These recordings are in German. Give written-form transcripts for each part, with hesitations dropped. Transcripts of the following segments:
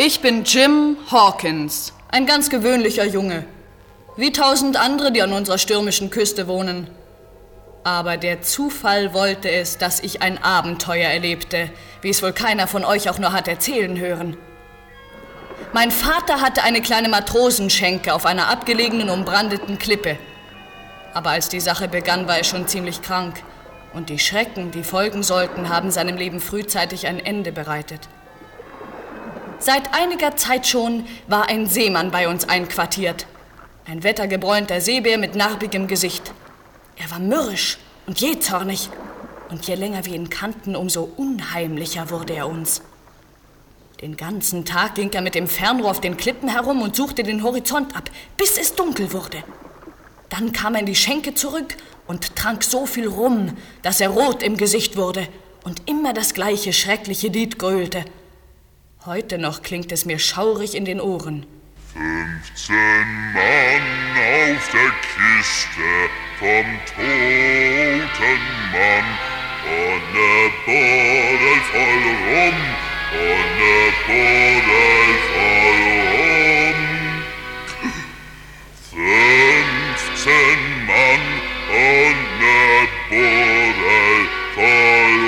Ich bin Jim Hawkins, ein ganz gewöhnlicher Junge, wie 1000 andere, die an unserer stürmischen Küste wohnen. Aber der Zufall wollte es, dass ich ein Abenteuer erlebte, wie es wohl keiner von euch auch nur hat erzählen hören. Mein Vater hatte eine kleine Matrosenschenke auf einer abgelegenen, umbrandeten Klippe. Aber als die Sache begann, war er schon ziemlich krank. Und die Schrecken, die folgen sollten, haben seinem Leben frühzeitig ein Ende bereitet. Seit einiger Zeit schon war ein Seemann bei uns einquartiert. Ein wettergebräunter Seebär mit narbigem Gesicht. Er war mürrisch und jähzornig. Und je länger wir ihn kannten, umso unheimlicher wurde er uns. Den ganzen Tag ging er mit dem Fernrohr auf den Klippen herum und suchte den Horizont ab, bis es dunkel wurde. Dann kam er in die Schenke zurück und trank so viel Rum, dass er rot im Gesicht wurde und immer das gleiche schreckliche Lied gröhlte. Heute noch klingt es mir schaurig in den Ohren. 15 Mann auf der Kiste vom toten Mann und ne Bordel voll Rum und ne Bordel voll Rum. 15 Mann und ne Bordel voll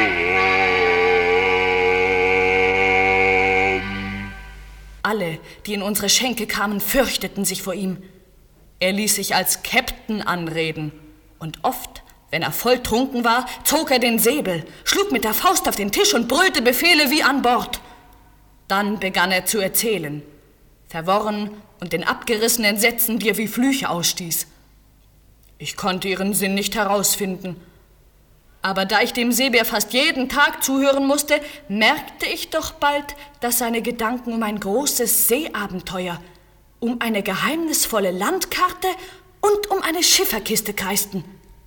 Rum. Alle, die in unsere Schenke kamen, fürchteten sich vor ihm. Er ließ sich als Captain anreden und oft, wenn er volltrunken war, zog er den Säbel, schlug mit der Faust auf den Tisch und brüllte Befehle wie an Bord. Dann begann er zu erzählen, verworren und in abgerissenen Sätzen, die er wie Flüche ausstieß. Ich konnte ihren Sinn nicht herausfinden. Aber da ich dem Seebär fast jeden Tag zuhören musste, merkte ich doch bald, dass seine Gedanken um ein großes Seeabenteuer, um eine geheimnisvolle Landkarte und um eine Schifferkiste kreisten.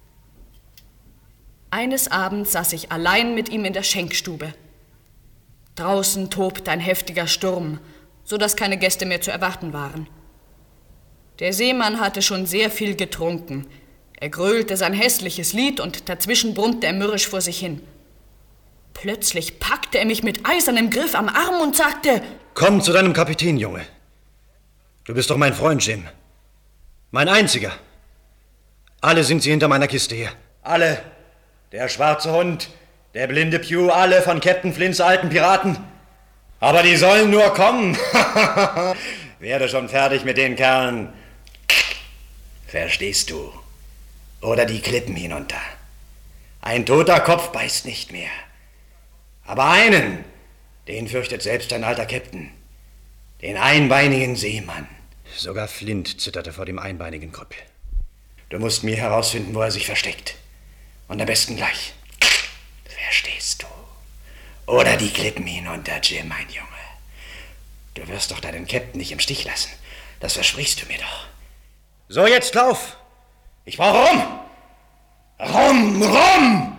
Eines Abends saß ich allein mit ihm in der Schenkstube. Draußen tobte ein heftiger Sturm, so dass keine Gäste mehr zu erwarten waren. Der Seemann hatte schon sehr viel getrunken. Er gröhlte sein hässliches Lied und dazwischen brummte er mürrisch vor sich hin. Plötzlich packte er mich mit eisernem Griff am Arm und sagte: Komm zu deinem Kapitän, Junge. Du bist doch mein Freund, Jim. Mein einziger. Alle sind sie hinter meiner Kiste her. Alle. Der schwarze Hund, der blinde Pew, alle von Captain Flints alten Piraten. Aber die sollen nur kommen. Werde schon fertig mit den Kerlen. Verstehst du? Oder die Klippen hinunter. Ein toter Kopf beißt nicht mehr. Aber einen, den fürchtet selbst ein alter Captain. Den einbeinigen Seemann. Sogar Flint zitterte vor dem einbeinigen Krüppel. Du musst mir herausfinden, wo er sich versteckt. Und am besten gleich. Verstehst du? Oder die Klippen hinunter, Jim, mein Junge. Du wirst doch deinen Captain nicht im Stich lassen. Das versprichst du mir doch. So, jetzt lauf! Ich brauche Rum! Rum, Rum!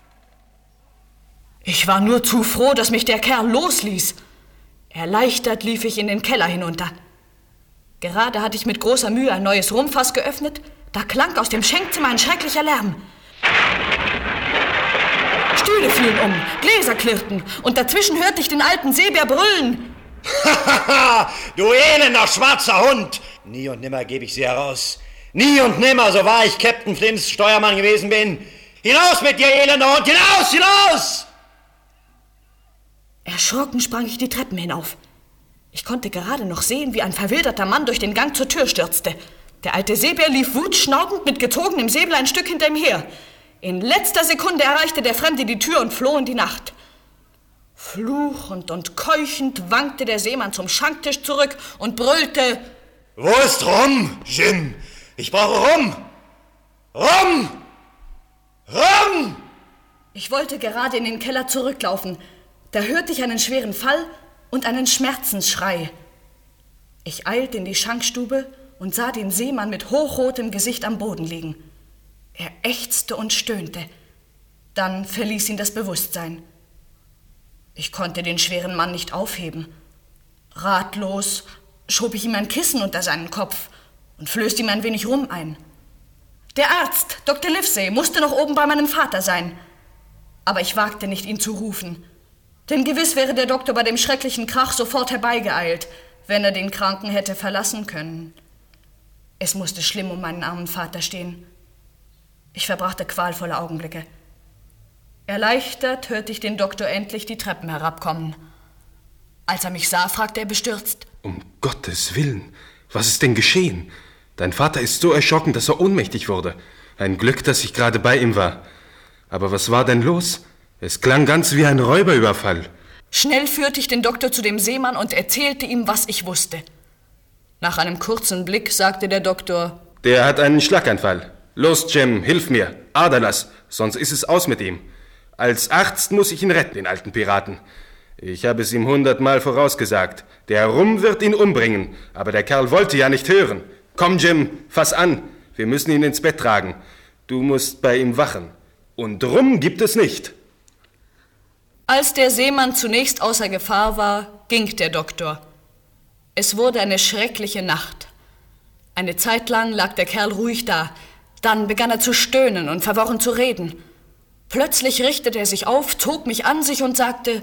Ich war nur zu froh, dass mich der Kerl losließ. Erleichtert lief ich in den Keller hinunter. Gerade hatte ich mit großer Mühe ein neues Rumfass geöffnet, da klang aus dem Schenkzimmer ein schrecklicher Lärm. Stühle fielen um, Gläser klirrten und dazwischen hörte ich den alten Seebär brüllen. Du elender schwarzer Hund! Nie und nimmer gebe ich sie heraus. Nie und nimmer, so wahr ich Captain Flints Steuermann gewesen bin. Hinaus mit dir, elender Hund! Hinaus, hinaus! Erschrocken sprang ich die Treppen hinauf. Ich konnte gerade noch sehen, wie ein verwilderter Mann durch den Gang zur Tür stürzte. Der alte Seebär lief wutschnaubend mit gezogenem Säbel ein Stück hinter ihm her. In letzter Sekunde erreichte der Fremde die Tür und floh in die Nacht. Fluchend und keuchend wankte der Seemann zum Schanktisch zurück und brüllte: Wo ist Rum, Jim? Ich brauche Rum! Rum! Rum! Ich wollte gerade in den Keller zurücklaufen. Da hörte ich einen schweren Fall und einen Schmerzensschrei. Ich eilte in die Schankstube und sah den Seemann mit hochrotem Gesicht am Boden liegen. Er ächzte und stöhnte. Dann verließ ihn das Bewusstsein. Ich konnte den schweren Mann nicht aufheben. Ratlos schob ich ihm ein Kissen unter seinen Kopf und flößte ihm ein wenig Rum ein. Der Arzt, Dr. Livesey, musste noch oben bei meinem Vater sein. Aber ich wagte nicht, ihn zu rufen. Denn gewiss wäre der Doktor bei dem schrecklichen Krach sofort herbeigeeilt, wenn er den Kranken hätte verlassen können. Es musste schlimm um meinen armen Vater stehen. Ich verbrachte qualvolle Augenblicke. Erleichtert hörte ich den Doktor endlich die Treppen herabkommen. Als er mich sah, fragte er bestürzt: Um Gottes Willen, was ist denn geschehen? Dein Vater ist so erschrocken, dass er ohnmächtig wurde. Ein Glück, dass ich gerade bei ihm war. Aber was war denn los? Es klang ganz wie ein Räuberüberfall. Schnell führte ich den Doktor zu dem Seemann und erzählte ihm, was ich wusste. Nach einem kurzen Blick sagte der Doktor: Der hat einen Schlaganfall. Los, Jim, hilf mir. Aderlass, sonst ist es aus mit ihm. Als Arzt muss ich ihn retten, den alten Piraten. Ich habe es ihm 100-mal vorausgesagt. Der Rum wird ihn umbringen, aber der Kerl wollte ja nicht hören. Komm, Jim, fass an. Wir müssen ihn ins Bett tragen. Du musst bei ihm wachen. Und Rum gibt es nicht. Als der Seemann zunächst außer Gefahr war, ging der Doktor. Es wurde eine schreckliche Nacht. Eine Zeit lang lag der Kerl ruhig da. Dann begann er zu stöhnen und verworren zu reden. Plötzlich richtete er sich auf, zog mich an sich und sagte: